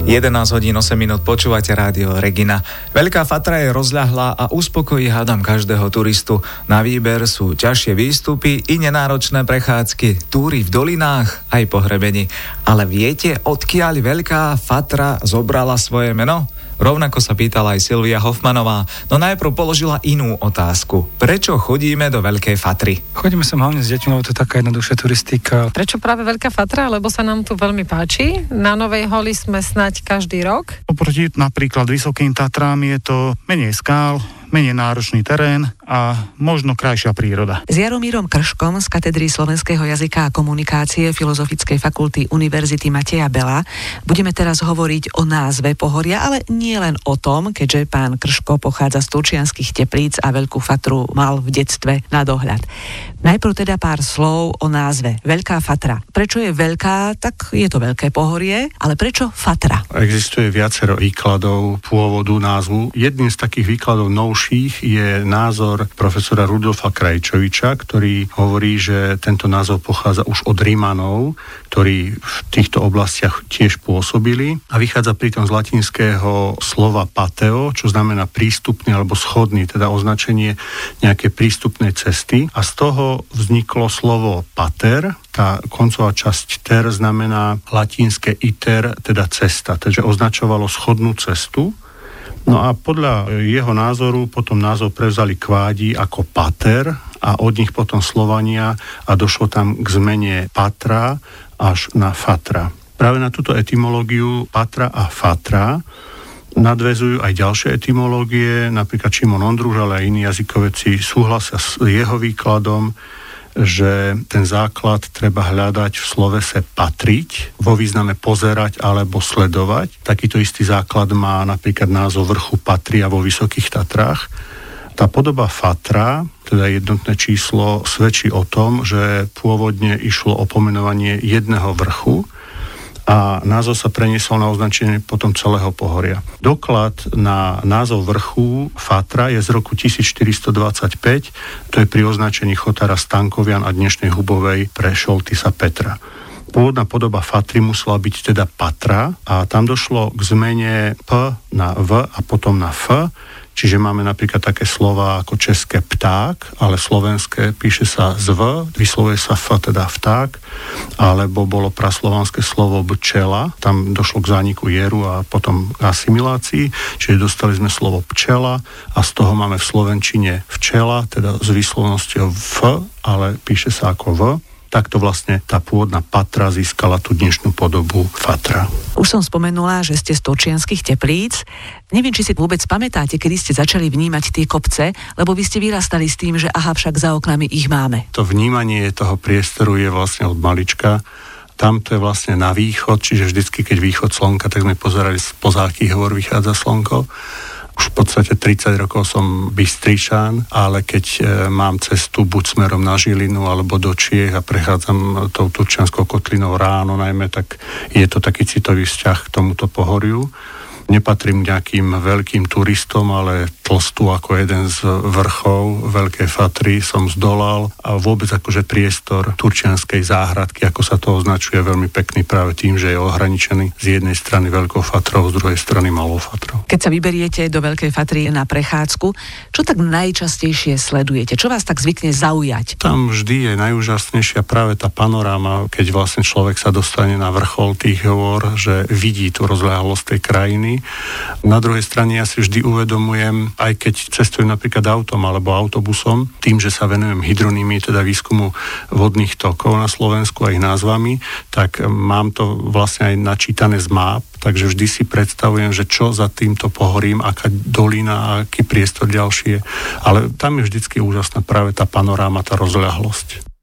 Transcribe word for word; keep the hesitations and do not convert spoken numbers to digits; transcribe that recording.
jedenásť hodín osem minút počúvate rádio Regina. Veľká Fatra je rozľahlá a uspokojí hádam každého turistu. Na výber sú ťažšie výstupy i nenáročné prechádzky, túry v dolinách aj pohrebení. Ale viete, odkiaľ Veľká Fatra zobrala svoje meno? Rovnako sa pýtala aj Silvia Hofmanová, no najprv položila inú otázku. Prečo chodíme do Veľkej Fatry? Chodíme sem hlavne s deťmi, lebo to je taká jednoduchšia turistika. Prečo práve Veľká Fatra? Lebo sa nám tu veľmi páči. Na Novej Holi sme snať každý rok. Oproti napríklad Vysokým Tatrám je to menej skál, menej náročný terén a možno krajšia príroda. S Jaromírom Krškom z katedry slovenského jazyka a komunikácie Filozofickej fakulty Univerzity Mateja Bela budeme teraz hovoriť o názve pohoria, ale nie len o tom, keďže pán Krško pochádza z Turčianskych Teplíc a Veľkú Fatru mal v detstve na dohľad. Najprv teda pár slov o názve Veľká Fatra. Prečo je veľká, tak je to veľké pohorie, ale prečo Fatra? Existuje viacero výkladov pôvodu názvu. Jedným z takých výkladov novších je názor profesora Rudolfa Krajčoviča, ktorý hovorí, že tento názov pochádza už od Rimanov, ktorí v týchto oblastiach tiež pôsobili a vychádza pritom z latinského slova pateo, čo znamená prístupný alebo schodný, teda označenie nejaké prístupnej cesty, a z toho vzniklo slovo pater. Tá koncová časť ter znamená latinské iter, teda cesta, takže označovalo schodnú cestu. No a podľa jeho názoru potom názov prevzali kvádi ako pater a od nich potom Slovania a došlo tam k zmene patra až na fatra. Práve na túto etymológiu patra a fatra nadväzujú aj ďalšie etymológie, napríklad Šimon Ondruž, ale aj iní jazykovedci súhlasia s jeho výkladom, že ten základ treba hľadať v slovese patriť, vo význame pozerať alebo sledovať. Takýto istý základ má napríklad názov vrchu Patria vo Vysokých Tatrách. Tá podoba Fatra, teda jednotné číslo, svedčí o tom, že pôvodne išlo o pomenovanie jedného vrchu a názov sa preniesol na označenie potom celého pohoria. Doklad na názov vrchu Fatra je z roku tisícštyristodvadsaťpäť, to je pri označení Chotara Stankovian a dnešnej Hubovej pre Šoltisa Petra. Pôvodná podoba Fatry musela byť teda Patra a tam došlo k zmene P na V a potom na F, čiže máme napríklad také slova ako české pták, ale slovenské píše sa z V, vyslovuje sa F, teda vták, alebo bolo praslovanské slovo bčela, tam došlo k zániku jeru a potom k asimilácii, čiže dostali sme slovo pčela a z toho máme v slovenčine včela, teda s výslovnosťou F, ale píše sa ako V. Takto vlastne tá pôvodná Patra získala tú dnešnú podobu Fatra. Už som spomenula, že ste z Turčianskych Teplíc. Neviem, či si vôbec pamätáte, kedy ste začali vnímať tie kopce, lebo vy ste vyrastali s tým, že aha, však za oknami ich máme. To vnímanie toho priestoru je vlastne od malička. Tam to je vlastne na východ, čiže vždycky, keď východ slnka, tak sme pozerali spoza akých hôr vychádza slnko. Už v podstate tridsať rokov som Bystričan, ale keď e, mám cestu buď smerom na Žilinu alebo do Čiech a prechádzam tou Turčianskou kotlinou ráno najmä, tak je to taký citový vzťah k tomuto pohoriu. Nepatrím nejakým veľkým turistom, ale tlstú ako jeden z vrchov Veľkej Fatry som zdolal a vôbec akože priestor Turčianskej záhradky, ako sa to označuje, veľmi pekný práve tým, že je ohraničený z jednej strany Veľkou Fatrou, z druhej strany Malou Fatrou. Keď sa vyberiete do Veľkej Fatry na prechádzku, čo tak najčastejšie sledujete? Čo vás tak zvykne zaujať? Tam vždy je najúžasnejšia práve tá panoráma, keď vlastne človek sa dostane na vrchol tých hôr, že vidí tú rozľahlosť tej krajiny. Na druhej strane ja si vždy uvedomujem, aj keď cestujem napríklad autom alebo autobusom, tým, že sa venujem hydronymii, teda výskumu vodných tokov na Slovensku a ich názvami, tak mám to vlastne aj načítané z map, takže vždy si predstavujem, že čo za týmto pohorím, aká dolina, aký priestor ďalší je. Ale tam je vždycky úžasná práve tá panoráma, tá rozľahlosť.